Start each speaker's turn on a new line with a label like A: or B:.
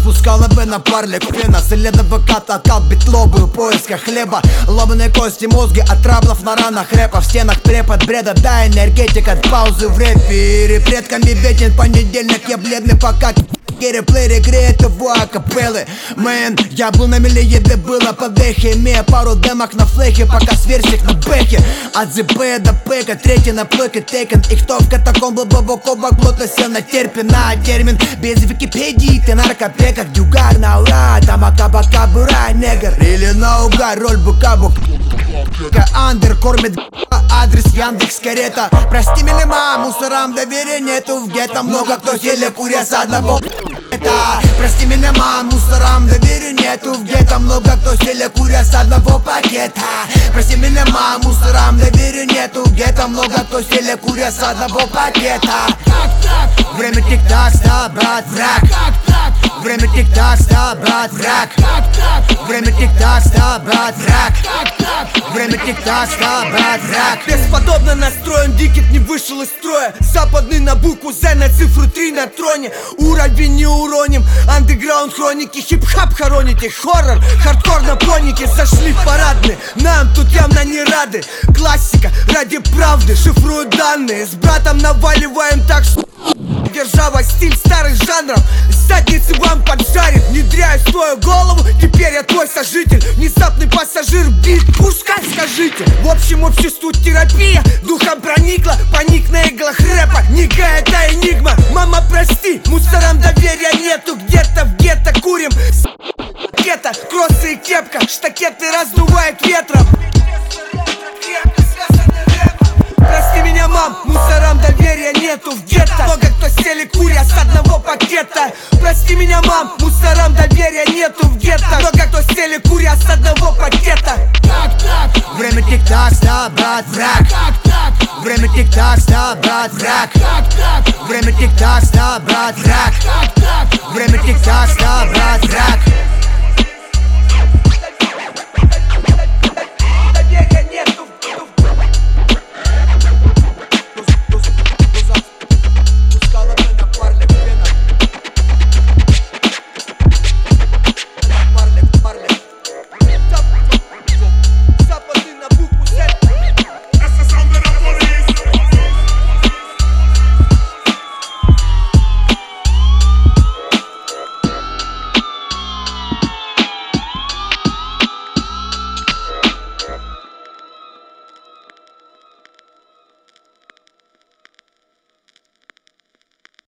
A: Спускала бы на парлик хрена, след адвоката откал битлобы в поисках хлеба. Ломаные кости, мозги от траблов на ранах рэпа. В стенах препод бреда, да, энергетик от паузы в рэпе. И предками беден понедельник, я бледный пока реплей греет его акапеллы. Мэн, я был на миле, еды было под эхе, имея пару демок на флехе, пока сверстик на бэхе. От ЗП до пэка, третий на плойке тейкен. И кто в катакомбы глубоко плотно сел на терпина. Термин без Википедии, ты наркопека, дюгар на ура, там акабака бура, негр. Или наугад, роль бука-бук. Андер кормит адрес Яндекс карета. Прости меня, мам, мусорам доверия нету в гетто. Много кто сели куря с одного Прости меня, мам, мусорам доверия нету в гетто. Много кто сели куря с одного пакета. Прости меня, мам, мусорам доверия нету в гетто. Много кто сели куря с одного пакета. Время тик-так, ста, брат, враг. Время тик-так, ста, брат, враг. Время тик-так, ста, брат, враг. Время тик-так, ста, брат, враг.
B: Бесподобно настроен, Дикет не вышел из строя. Западный на букву З, на цифру 3 на троне. Уровень не уроним, андеграунд хроники. Хип-хап хороните, хоррор, хардкор на понике. Зашли в парадные, нам тут явно не рады. Классика ради правды, шифруют данные. С братом наваливаем так, что держава, стиль старых жанров. Задницы вам поджарит, внедряю в свою голову. Теперь я твой сожитель, внезапный пассажир, бит, пускай скажите. В общем, обществу терапия духом проникла. Паник на иглах рэпа, нига это энигма. Мама, прости, мусорам доверия нету. Где-то в гетто курим гетто, кроссы и кепка, штакеты раздувает ветром. Прости меня, мам, мусорам доверия нету в гетто. Много кто сели куря с одного пакета. Прости меня, мам, мусорам доверия нету в гетто. Много кто сели куря с одного пакета.
A: Время тик-так, ста, брат, враг. Время тик-так, ста, брат, враг. Время тик-так, ста, брат, враг. Время тик-так, ста, брат.